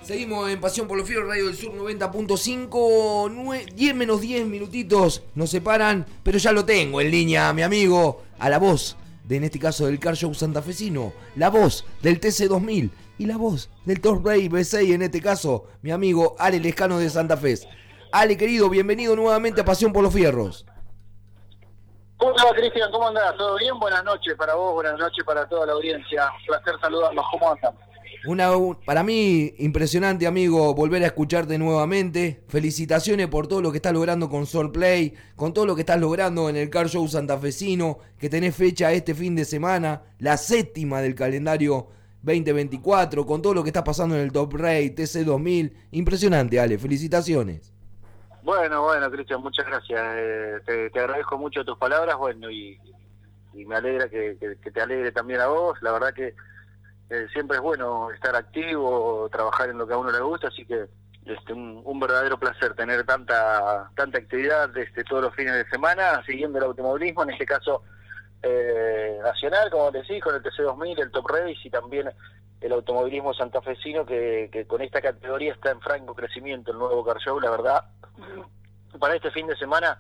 Seguimos en Pasión por los Fierros, Radio del Sur 90.5, 10 menos 10 minutitos nos separan, pero ya lo tengo en línea, mi amigo, a la voz en este caso del Car Show santafesino, la voz del TC2000 y la voz del Top Race V6, en este caso, mi amigo Ale Lescano de Santa Fe. Ale, querido, bienvenido nuevamente a Pasión por los Fierros. ¿Cómo va, Cristian? ¿Cómo andás? ¿Todo bien? Buenas noches para vos, buenas noches para toda la audiencia. Un placer saludarlos. ¿Cómo andan? Para mí, impresionante, amigo, volver a escucharte nuevamente. Felicitaciones por todo lo que estás logrando con Soul Play, con todo lo que estás logrando en el Car Show santafesino, que tenés fecha este fin de semana, la 7ª del calendario 2024, con todo lo que está pasando en el Top Race, TC2000. Impresionante, Ale, felicitaciones. Bueno, Cristian, muchas gracias. Te agradezco mucho tus palabras, bueno, y me alegra que te alegre también a vos. La verdad que siempre es bueno estar activo, trabajar en lo que a uno le gusta, así que un verdadero placer tener tanta actividad todos los fines de semana, siguiendo el automovilismo, en este caso nacional, como decís, con el TC2000, el Top Race y también el automovilismo santafesino, que con esta categoría está en franco crecimiento, el nuevo Car Show, la verdad. Para este fin de semana,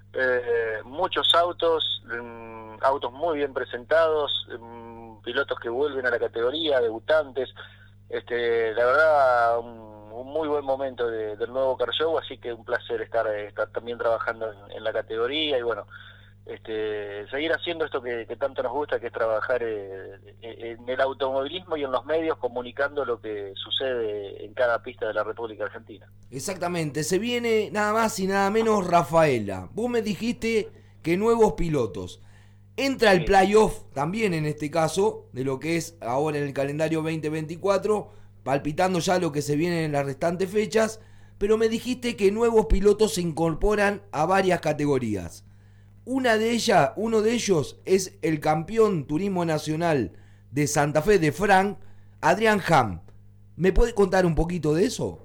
muchos autos muy bien presentados, pilotos que vuelven a la categoría, debutantes, la verdad un muy buen momento del nuevo Car Show, así que un placer estar también trabajando en la categoría y bueno, seguir haciendo esto que tanto nos gusta, que es trabajar en el automovilismo y en los medios, comunicando lo que sucede en cada pista de la República Argentina. Exactamente, se viene nada más y nada menos Rafaela. Vos me dijiste que nuevos pilotos. Entra el playoff también en este caso, de lo que es ahora en el calendario 2024, palpitando ya lo que se viene en las restantes fechas, pero me dijiste que nuevos pilotos se incorporan a varias categorías. Uno de ellos es el campeón turismo nacional de Santa Fe de Frank, Adrián Ham. ¿Me puede contar un poquito de eso?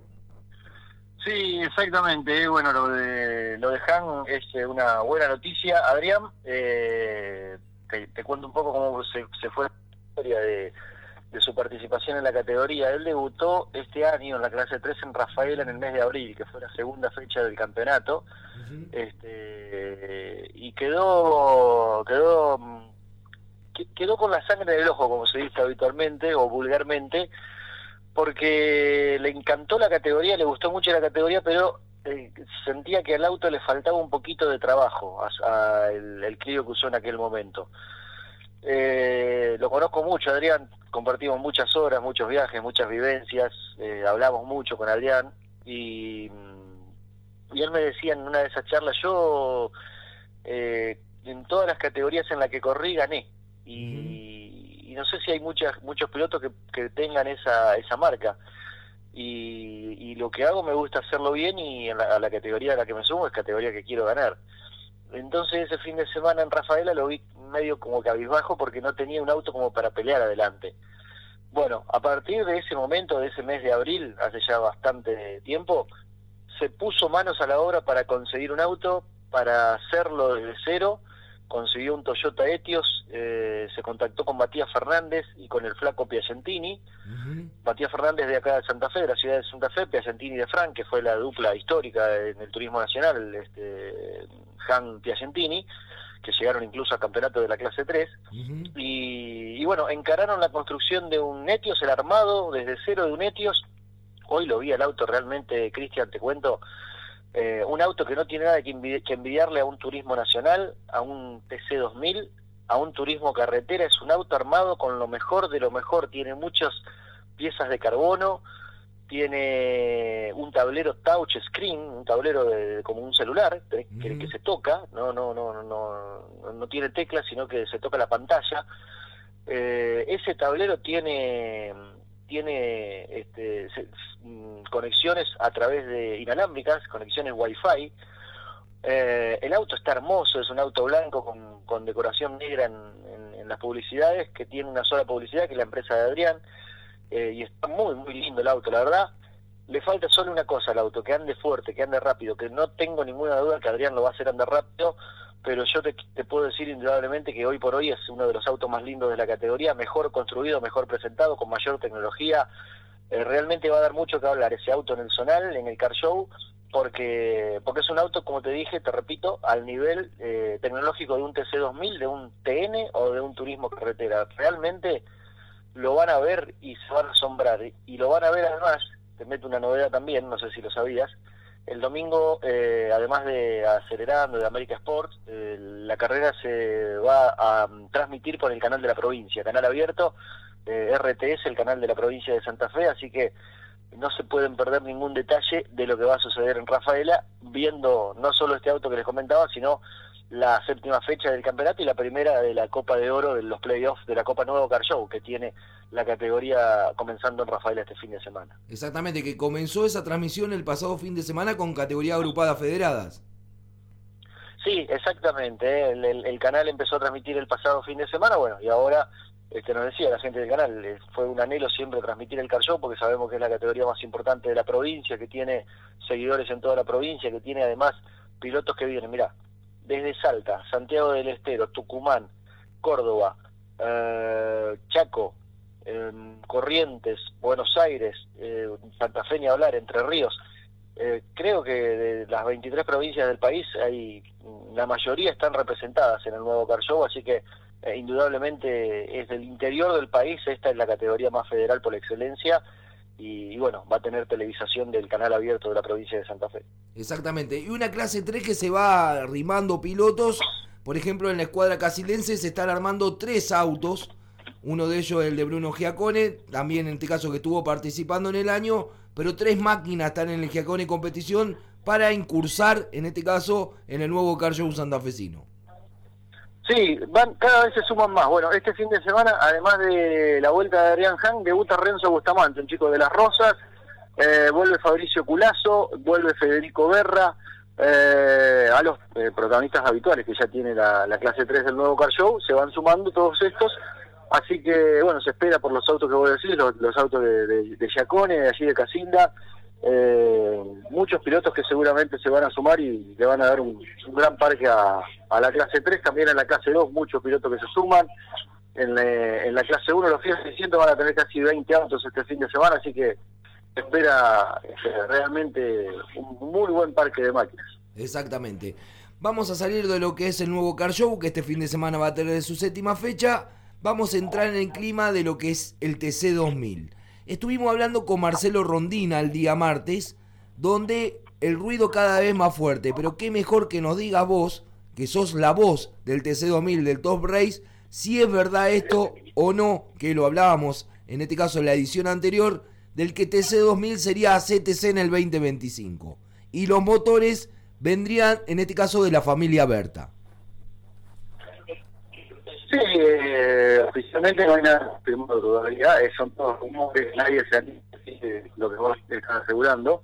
Sí, exactamente. Bueno, lo de Han es una buena noticia. Adrián, te cuento un poco cómo se fue la historia de su participación en la categoría. Él debutó este año en la clase 3 en Rafaela en el mes de abril, que fue la segunda fecha del campeonato. Uh-huh. Y quedó con la sangre en el ojo, como se dice habitualmente o vulgarmente, porque le encantó la categoría, le gustó mucho la categoría, pero sentía que al auto le faltaba un poquito de trabajo el Clio que usó en aquel momento. Lo conozco mucho, Adrián, compartimos muchas horas, muchos viajes, muchas vivencias, hablamos mucho con Adrián, y él me decía en una de esas charlas, yo en todas las categorías en las que corrí gané, y no sé si hay muchos pilotos que tengan esa marca, y lo que hago me gusta hacerlo bien, y a la categoría a la que me sumo es categoría que quiero ganar. Entonces ese fin de semana en Rafaela lo vi medio como cabizbajo porque no tenía un auto como para pelear adelante. Bueno, a partir de ese momento, de ese mes de abril, hace ya bastante tiempo, se puso manos a la obra para conseguir un auto, para hacerlo desde cero. Consiguió un Toyota Etios, se contactó con Matías Fernández y con el flaco Piacentini. Uh-huh. Matías Fernández de acá de Santa Fe, de la ciudad de Santa Fe, Piacentini de Frank, que fue la dupla histórica en el turismo nacional, Han Piacentini, que llegaron incluso al campeonato de la clase 3. Uh-huh. Y bueno, encararon la construcción de un Etios, el armado desde cero de un Etios. Hoy lo vi al auto realmente, Cristian, te cuento, un auto que no tiene nada que envidiarle a un turismo nacional, a un TC2000, a un turismo carretera. Es un auto armado con lo mejor de lo mejor, tiene muchas piezas de carbono, tiene un tablero touch screen, un tablero como un celular que se toca, no tiene teclas, sino que se toca la pantalla. Ese tablero tiene conexiones a través de inalámbricas, conexiones Wi-Fi. El auto está hermoso, es un auto blanco con decoración negra en las publicidades, que tiene una sola publicidad, que es la empresa de Adrián, y está muy muy lindo el auto, la verdad. Le falta solo una cosa al auto, que ande fuerte, que ande rápido, que no tengo ninguna duda que Adrián lo va a hacer andar rápido, pero yo te puedo decir indudablemente que hoy por hoy es uno de los autos más lindos de la categoría, mejor construido, mejor presentado, con mayor tecnología, realmente va a dar mucho que hablar ese auto en el zonal, en el Car Show, porque es un auto, como te dije, te repito, al nivel tecnológico de un TC2000, de un TN o de un turismo carretera. Realmente lo van a ver y se van a asombrar, y lo van a ver además, te meto una novedad también, no sé si lo sabías, el domingo, además de Acelerando, de América Sports, la carrera se va a transmitir por el canal de la provincia, canal abierto, RTS, el canal de la provincia de Santa Fe, así que no se pueden perder ningún detalle de lo que va a suceder en Rafaela, viendo no solo este auto que les comentaba, sino la 7ª fecha del campeonato y la primera de la Copa de Oro de los playoffs de la Copa Nuevo Car Show, que tiene la categoría comenzando en Rafaela este fin de semana. Exactamente, que comenzó esa transmisión el pasado fin de semana con categoría agrupadas federadas. Sí, exactamente, el canal empezó a transmitir el pasado fin de semana, bueno, y ahora nos decía la gente del canal, fue un anhelo siempre transmitir el Car Show, porque sabemos que es la categoría más importante de la provincia, que tiene seguidores en toda la provincia, que tiene además pilotos que vienen, mirá, desde Salta, Santiago del Estero, Tucumán, Córdoba, Chaco, Corrientes, Buenos Aires, Santa Fe ni hablar, Entre Ríos. Creo que de las 23 provincias del país, la mayoría están representadas en el nuevo Car Show, así que indudablemente es del interior del país, esta es la categoría más federal por excelencia, y bueno, va a tener televisación del canal abierto de la provincia de Santa Fe. Exactamente, y una clase 3 que se va arrimando pilotos, por ejemplo en la escuadra casilense se están armando 3 autos, uno de ellos el de Bruno Giacone, también en este caso que estuvo participando en el año, pero 3 máquinas están en el Giacone competición para incursar, en este caso, en el nuevo Car Show santafesino. Sí, cada vez se suman más. Bueno, este fin de semana, además de la vuelta de Adrián Han, debuta Renzo Bustamante, un chico de Las Rosas, vuelve Fabricio Culazo, vuelve Federico Berra, a los protagonistas habituales que ya tiene la clase 3 del nuevo Car Show, se van sumando todos estos, así que bueno, se espera por los autos que voy a decir, los autos de Giacone, de allí de Casinda, muchos pilotos que seguramente se van a sumar y le van a dar un gran parque a la clase 3, también en la clase 2 muchos pilotos que se suman, en la clase 1 los fines de 600 van a tener casi 20 autos este fin de semana, así que se espera realmente un muy buen parque de máquinas. Exactamente. Vamos a salir de lo que es el nuevo Car Show, que este fin de semana va a tener su 7ª fecha, vamos a entrar en el clima de lo que es el TC2000. Estuvimos hablando con Marcelo Rondina el día martes, donde el ruido cada vez más fuerte, pero qué mejor que nos digas vos, que sos la voz del TC2000, del Top Race, si es verdad esto o no, que lo hablábamos en este caso en la edición anterior, del que TC2000 sería CTC en el 2025. Y los motores vendrían en este caso de la familia Berta. Sí, oficialmente no hay nada firmado todavía, son todos rumores, nadie se anima a decir lo que vos estás asegurando.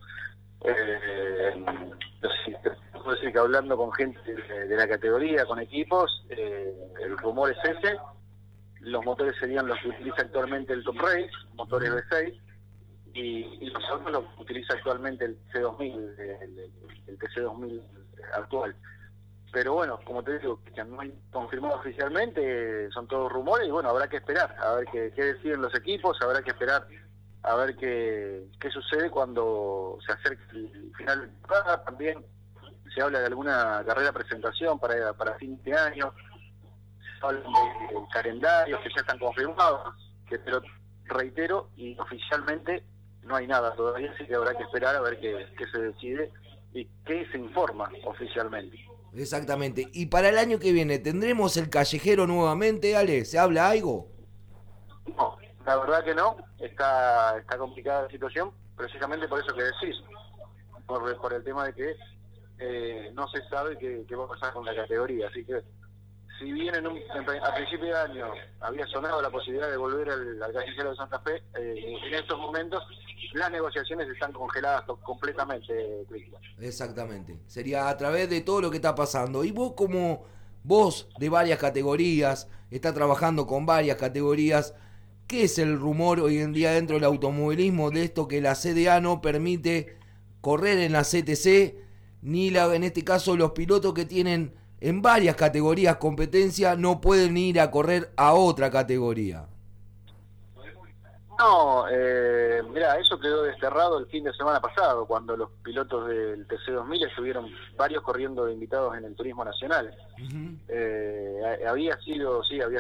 Puedo decir que hablando con gente de la categoría, con equipos, el rumor es ese. Los motores serían los que utiliza actualmente el Top Race, motores V6, y los autos los que utiliza actualmente el C2000, el TC2000 actual. Pero bueno, como te digo, que no hay confirmado oficialmente, son todos rumores y bueno, habrá que esperar a ver qué deciden los equipos, habrá que esperar a ver qué sucede cuando se acerque el final de temporada. También se habla de alguna carrera presentación para fin de año, se habla de calendarios que ya están confirmados, pero reitero, y oficialmente no hay nada todavía, así que habrá que esperar a ver qué se decide y qué se informa oficialmente. Exactamente. Y para el año que viene, ¿tendremos el callejero nuevamente, Ale? ¿Se habla algo? No, la verdad que no. Está complicada la situación, precisamente por eso que decís. Por el tema de que no se sabe qué va a pasar con la categoría. Así que, si bien a principio de año había sonado la posibilidad de volver al callejero de Santa Fe, en estos momentos las negociaciones están congeladas completamente, Cristian. Exactamente. Sería a través de todo lo que está pasando. Y vos, como vos de varias categorías, está trabajando con varias categorías, ¿qué es el rumor hoy en día dentro del automovilismo de esto que la CDA no permite correr en la CTC, ni en este caso los pilotos que tienen en varias categorías competencia no pueden ir a correr a otra categoría? No, mira, eso quedó desterrado el fin de semana pasado, cuando los pilotos del TC2000 estuvieron varios corriendo de invitados en el turismo nacional. Ujú. Había sido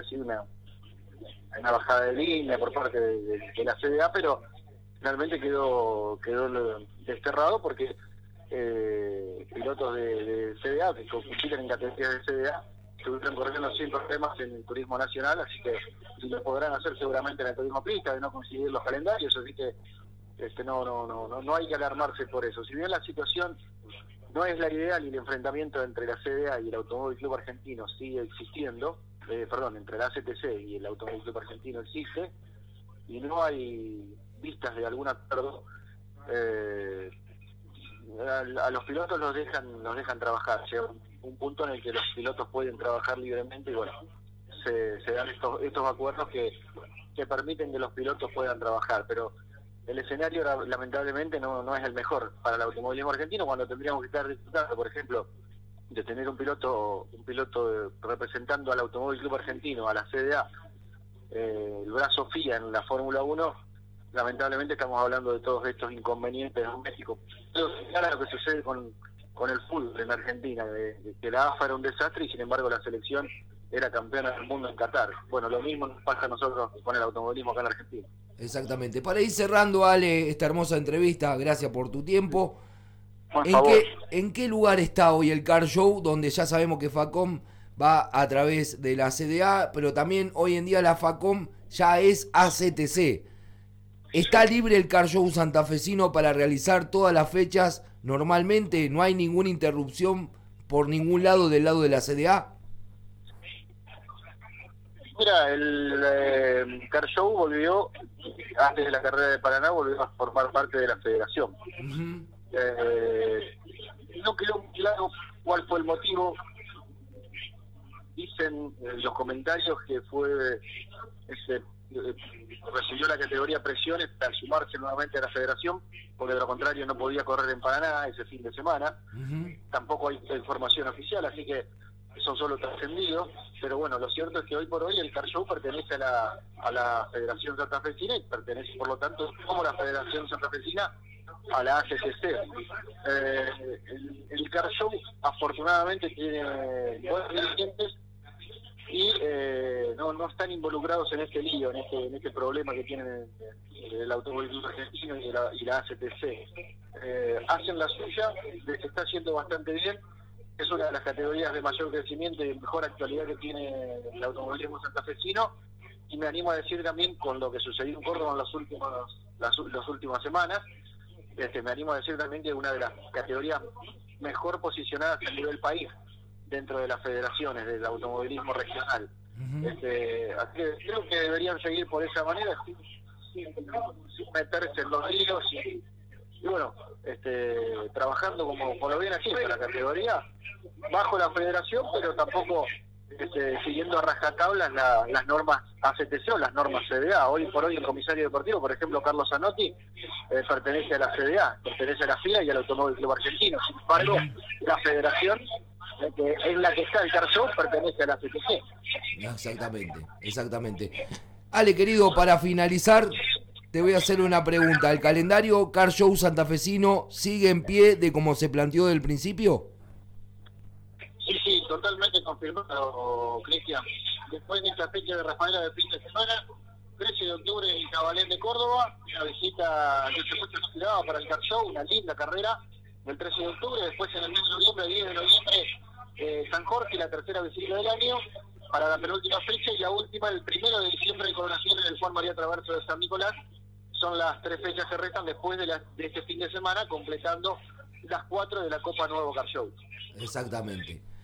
una bajada de línea por parte de la CDA, pero finalmente quedó desterrado porque pilotos de CDA que compiten en categorías de CDA estuvieron corriendo sin problemas en el turismo nacional, así que lo podrán hacer seguramente en el turismo pista, de no coincidir los calendarios, así que no hay que alarmarse por eso. Si bien la situación no es la ideal y el enfrentamiento entre la CDA y el Automóvil Club Argentino sigue existiendo, entre la ACTC y el Automóvil Club Argentino existe, y no hay vistas de algún acuerdo, a los pilotos los dejan trabajar. Llega un punto en el que los pilotos pueden trabajar libremente y bueno, se dan estos acuerdos que permiten que los pilotos puedan trabajar, pero el escenario lamentablemente no es el mejor para el automovilismo argentino, cuando tendríamos que estar disfrutando, por ejemplo, de tener un piloto representando al Automóvil Club Argentino, a la CDA, el brazo FIA en la Fórmula 1. Lamentablemente estamos hablando de todos estos inconvenientes domésticos. Pero claro, lo que sucede con el fútbol en Argentina, de que la AFA era un desastre y sin embargo la selección era campeona del mundo en Qatar. Bueno, lo mismo nos pasa a nosotros con el automovilismo acá en Argentina. Exactamente. Para ir cerrando, Ale, esta hermosa entrevista, gracias por tu tiempo. Por favor. ¿En qué lugar está hoy el Car Show, donde ya sabemos que FACOM va a través de la CDA, pero también hoy en día la FACOM ya es ACTC? ¿Está libre el Car Show santafesino para realizar todas las fechas normalmente? ¿No hay ninguna interrupción por ningún lado del lado de la CDA? Mira, el Car Show volvió, antes de la carrera de Paraná, volvió a formar parte de la federación. Uh-huh. No quedó claro cuál fue el motivo. Dicen los comentarios que recibió la categoría presiones para sumarse nuevamente a la federación, porque de lo contrario no podía correr en Paraná ese fin de semana. Uh-huh. Tampoco hay información oficial, así que son solo trascendidos, pero bueno, lo cierto es que hoy por hoy el Car Show pertenece a la Federación Santafesina y pertenece, por lo tanto, como la Federación Santafesina, a la ACTC. El Car Show afortunadamente tiene buenos dirigentes y no están involucrados en este lío, en este problema que tienen el Automóvil Argentino y la ACTC. Hacen la suya, les está haciendo bastante bien. Es una de las categorías de mayor crecimiento y mejor actualidad que tiene el automovilismo santafesino, y me animo a decir también, con lo que sucedió en Córdoba en las últimas semanas, me animo a decir también que es una de las categorías mejor posicionadas a nivel país dentro de las federaciones del automovilismo regional. Uh-huh. Así que creo que deberían seguir por esa manera, sin meterse en los líos y bueno, trabajando como por lo bien así en la categoría, bajo la federación, pero tampoco siguiendo a rajatabla las normas ACTC o las normas CDA. Hoy por hoy el comisario deportivo, por ejemplo, Carlos Zanotti, pertenece a la CDA, pertenece a la FIA y al Automóvil Club Argentino. Sin embargo, la federación que es la que está el Car Show pertenece a la ACTC. Exactamente. Ale, querido, para finalizar, te voy a hacer una pregunta. ¿El calendario Car Show santafesino sigue en pie de como se planteó del principio? Sí, totalmente confirmado, Cristian. Después de esta fecha de Rafaela de fin de semana, 13 de octubre en Cabalén de Córdoba, una visita que se mucho esperaba para el Car Show, una linda carrera del 13 de octubre. Después en el mes de noviembre, 10 de noviembre, San Jorge, la tercera visita del año para la penúltima fecha, y la última el 1 de diciembre en Coronación en el Juan María Traverso de San Nicolás. Son las 3 fechas que restan después de este fin de semana, completando las 4 de la Copa Nuevo Car Show. Exactamente.